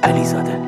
علیزاده.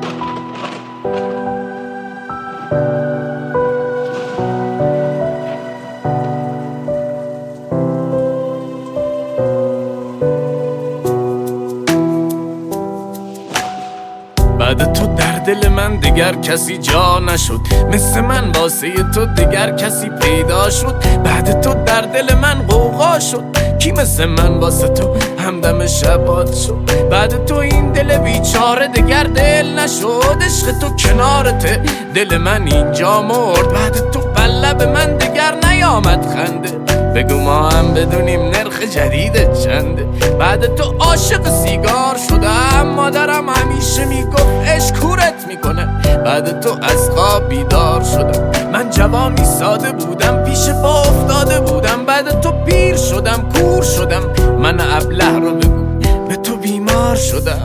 بعد تو در دل من دیگر کسی جا نشد، مثل من واسه تو دیگر کسی پیدا شد. بعد تو در دل من غوغا شد، کی مثل من واسه تو همدم شبات شد. بعد تو این دل بیچاره دیگر دل نشد، عشق تو کنارته دل من اینجا مرد. بعد تو قلب من دیگر نیامد خنده، بگو ما هم بدونیم نرخ جدید چنده. بعد تو عاشق سیگار شدم، مادرم همیشه میگفت عشق کورت میکنه. بعد تو از خواب بیدار شدم، من جوانی ساده بودم پیش پا افتاده بودم. بعد تو پیر شدم کور شدم، من ابله رو بگو به تو بیمار شدم.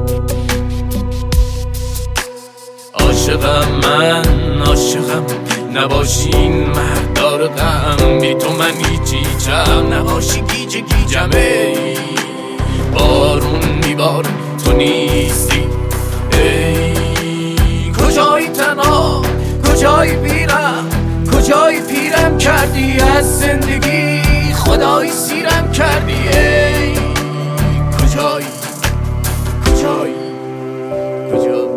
عاشقم من عاشقم، نباشی این مردار غم، بی تو من هیچیچم، نباشی گیج گیجمه. بارون میباره تو نیستی، ای کجایی تنها کجایی پیرم، کجایی پیرم کردی از زندگی، خدایی سیرم کردی. ای کجایی کجایی کجایی.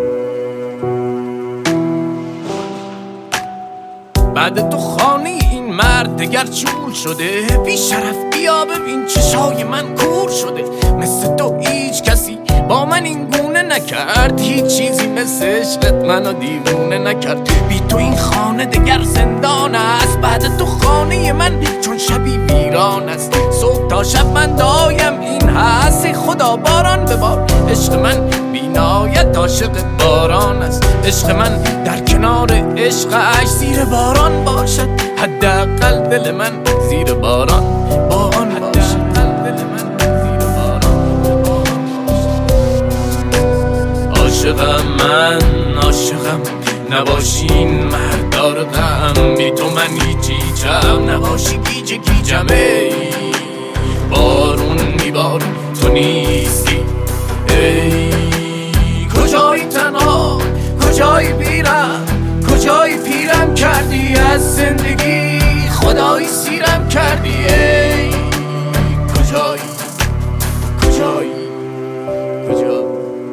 بعد تو خانه این مرد دگر چول شده، بی شرف بیا ببین چشای من کور شده. مثل تو هیچ کسی با من این گونه نکرد، هیچ چیزی مثل عشقت منو دیوونه نکرد. بی تو این خانه دگر زندان است، بعد تو خانه من چون شبی ویران است. صبح تا شب من دایم این هست، خدا باران ببار. عشق من بینایت عاشق باران است، عشق من در کنار عشقش زیر باران باشد. حداقل دل من زیر باران باشد. عاشقم من عاشقم، نباشی این مردار غم، بی تو من هیچیچم، نباشی گیج گیجمه. بارون میباره تو نیستی، ای کجایی تنها کجایی پیرم، کجایی پیرم کردی از زندگی، خدایی سیرم کردی. ای کجایی کجایی کجایی.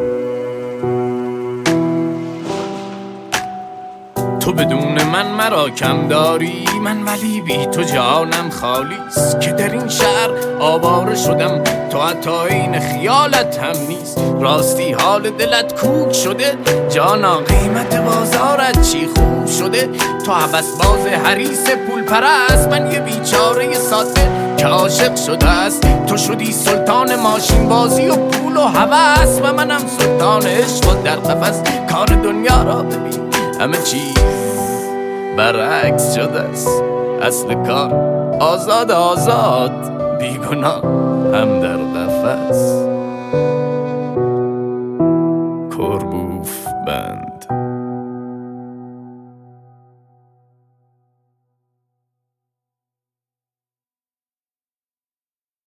تو بدون من مرا کم داری من، ولی بی تو جانم خالیست. که در این شهر آواره شدم، تو حتی این خیالت هم نیست. راستی حال دلت کوک شده جانا، قیمت بازارت چی خوب شده. تو هوس باز حریص پول پرست، من یه بیچاره ساده که عاشق شده است. تو شدی سلطان ماشین بازی و پول و هوس، و منم سلطان عشق و در قفس. کار دنیا را ببین همه چیز برعکس شده است، اصل کار آزاد آزاد، بیگناه هم در قفس. کربوف بند.